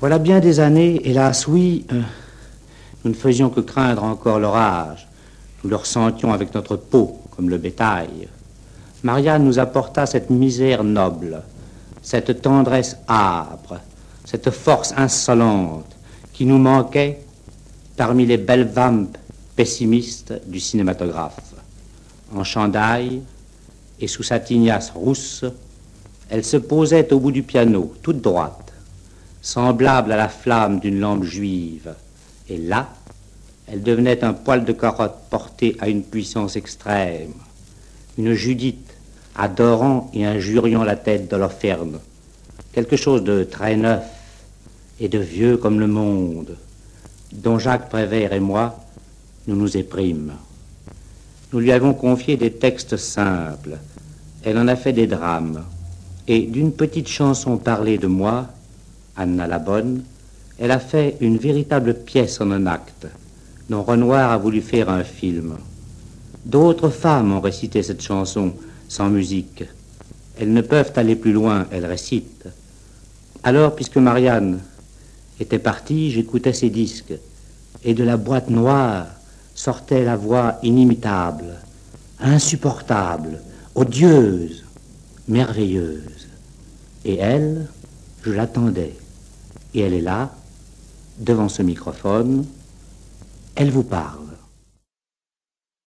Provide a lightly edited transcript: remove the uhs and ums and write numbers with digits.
Voilà bien des années, hélas, oui, nous ne faisions que craindre encore l'orage. Nous le ressentions avec notre peau, comme le bétail. Marianne nous apporta cette misère noble, cette tendresse âpre, cette force insolente qui nous manquait parmi les belles vampes pessimistes du cinématographe. En chandail et sous sa tignasse rousse, elle se posait au bout du piano, toute droite, semblable à la flamme d'une lampe juive. Et là, elle devenait un poil de carotte porté à une puissance extrême, une Judith adorant et injuriant la tête d'Holoferne, quelque chose de très neuf et de vieux comme le monde, dont Jacques Prévert et moi, nous nous éprîmes. Nous lui avons confié des textes simples, elle en a fait des drames, et d'une petite chanson parlée de moi, Anna la Bonne, elle a fait une véritable pièce en un acte, dont Renoir a voulu faire un film. D'autres femmes ont récité cette chanson sans musique. Elles ne peuvent aller plus loin, elles récitent. Alors, puisque Marianne était partie, j'écoutais ses disques, et de la boîte noire sortait la voix inimitable, insupportable, odieuse, merveilleuse. Et elle, je l'attendais. Et elle est là, devant ce microphone, elle vous parle.